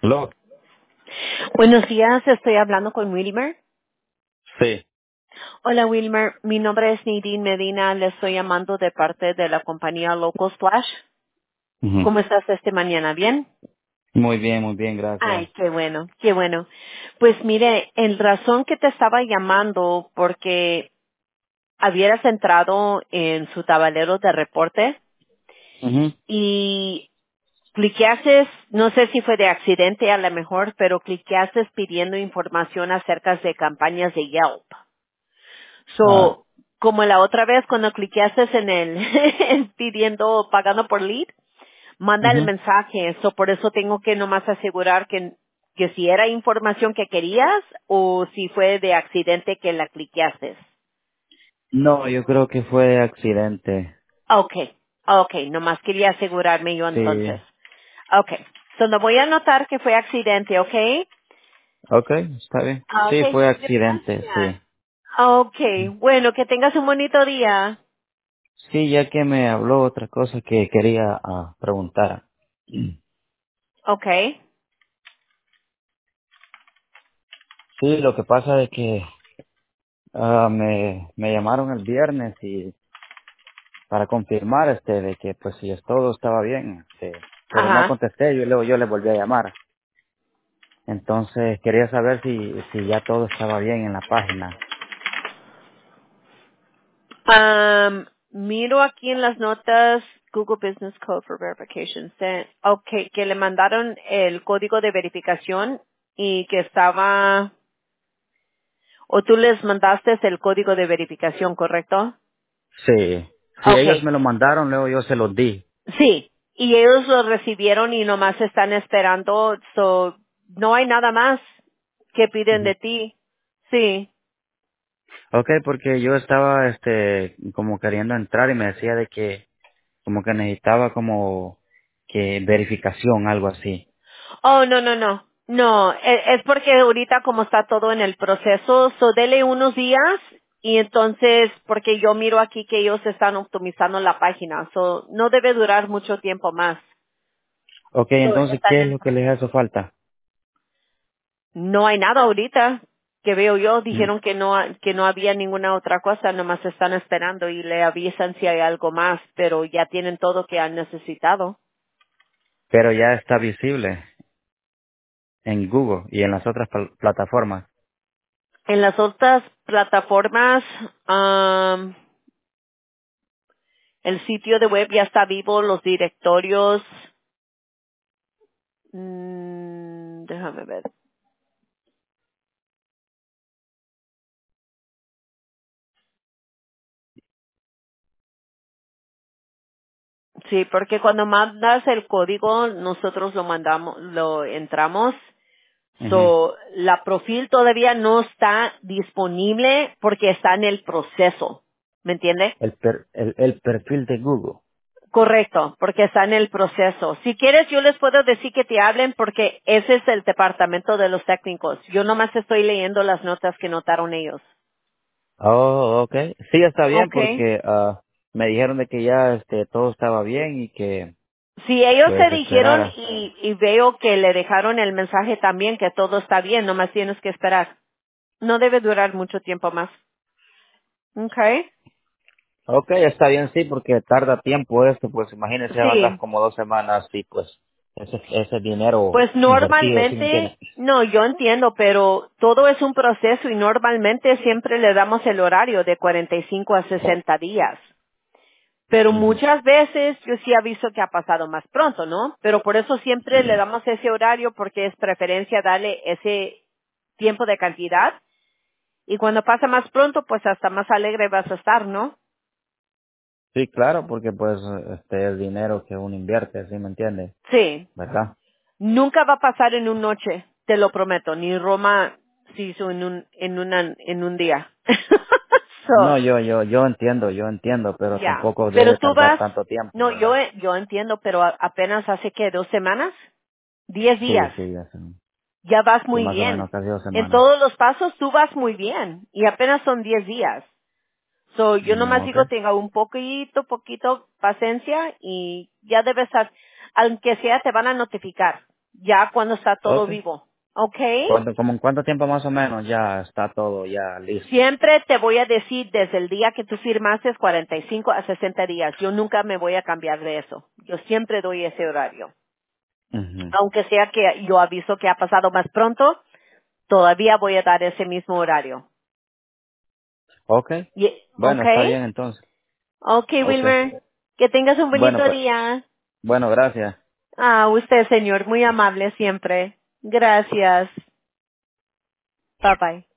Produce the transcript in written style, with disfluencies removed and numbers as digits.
Hello. Buenos días, estoy hablando con Wilmer. Sí. Hola Wilmer, mi nombre es Nadine Medina, le estoy llamando de parte de la compañía Local Splash. Ujú. ¿Cómo estás esta mañana? ¿Bien? Muy bien, Ay, gracias. qué bueno, qué bueno. Pues mire, el razón que te estaba llamando porque habías entrado en su tablero de reporte Ujú. y cliqueaste, no sé si fue de accidente a lo mejor, pero cliqueaste pidiendo información acerca de campañas de Yelp. Ah, So, como la otra vez cuando cliqueaste en el en pidiendo, pagando por lead, manda el ujú. mensaje. So, por eso tengo que nomás asegurar que si era información que querías o si fue de accidente que la cliqueaste. No, yo creo que fue accidente. Okay, okay, nomás quería asegurarme yo Sí. entonces. Okay, so lo voy a anotar que fue accidente, okay? Okay, está bien. Sí, Okay, fue accidente, gracias. sí. Okay, bueno, que tengas un bonito día. Sí, ya que me habló otra cosa que quería preguntar. Okay. Sí, lo que pasa es que me llamaron el viernes y para confirmar de que pues si todo estaba bien, pero no Ajá. contesté, luego yo le volví a llamar. Entonces quería saber si ya todo estaba bien en la página. Miro aquí en las notas Google Business Code for Verification. Okay, que le mandaron el código de verificación y que estaba, o tú les mandaste el código de verificación, ¿correcto? Sí, sí, ellos Okay, me lo mandaron, luego yo se los di. sí. Y ellos lo recibieron y nomás están esperando, so, no hay nada más que piden Ujú. de ti. Sí. Okay, porque yo estaba, como queriendo entrar y me decía de que, como que necesitaba como que verificación, algo así. Oh, no, no, no. No, es porque ahorita como está todo en el proceso, so dele unos días y entonces, porque yo miro aquí que ellos están optimizando la página, so no debe durar mucho tiempo más. Okay, So, entonces, está en ¿qué es el lo que les proceso. hace falta? No hay nada ahorita que veo yo, Mm, dijeron que no había ninguna otra cosa, nomás están esperando y le avisan si hay algo más, pero ya tienen todo que han necesitado. Pero ya está visible en Google y en las otras plataformas. En las otras plataformas, el sitio de web ya está vivo, los directorios. Déjame ver. Sí, porque cuando mandas el código, nosotros lo mandamos, lo entramos. Ujú. So, la profil todavía no está disponible porque está en el proceso. ¿Me entiende? El perfil de Google. Correcto, porque está en el proceso. Si quieres, yo les puedo decir que te hablen porque ese es el departamento de los técnicos. Yo nomás estoy leyendo las notas que notaron ellos. Oh, okay. Sí, está bien Okay. porque me dijeron de que ya todo estaba bien y que Si ellos te pues dijeron esperara. y veo que le dejaron el mensaje también que todo está bien, nomás tienes que esperar. No debe durar mucho tiempo más. Okay. Okay, está bien, sí, porque tarda tiempo esto, pues imagínese avanzar Sí. como 2 semanas y pues ese dinero Pues invertido, ¿sí me entiende? normalmente, no, yo entiendo, pero todo es un proceso y normalmente siempre le damos el horario de 45 a 60 días. Pero Ujú. muchas veces yo sí aviso que ha pasado más pronto, ¿no? Pero por eso siempre le damos ese horario porque es preferencia darle ese tiempo de cantidad. Y cuando pasa más pronto, pues hasta más alegre vas a estar, ¿no? Sí, claro, porque pues el dinero que uno invierte, ¿sí me entiende? Sí. ¿Verdad? Nunca va a pasar en una noche, te lo prometo. Ni Roma se hizo en un día. So, No, yo entiendo, pero ya. tampoco Pero debe tú tardar vas, tanto tiempo, no, ¿verdad? yo entiendo, pero apenas hace que 2 semanas, 10 días. Sí, ya sé. Ya vas Sí, muy más o bien. menos casi dos En semanas. todos los pasos tú vas muy bien. Y apenas son 10 días. So, yo nomás Ok. digo, tenga un poquito paciencia y ya debes, aunque sea, te van a notificar. ya cuando está todo Ok. vivo. ¿Ok? Como en cuánto tiempo más o menos ya está todo ya listo? Siempre te voy a decir desde el día que tú firmaste 45 a 60 días. Yo nunca me voy a cambiar de eso. Yo siempre doy ese horario. Ujú. Aunque sea que yo aviso que ha pasado más pronto, todavía voy a dar ese mismo horario. Ok. Bueno, ¿Ok? está bien entonces. Ok, Ok. Wilmer. Que tengas un Bueno, bonito pues, día. bueno, gracias. Ah, usted, señor, muy amable siempre. Gracias. Bye bye.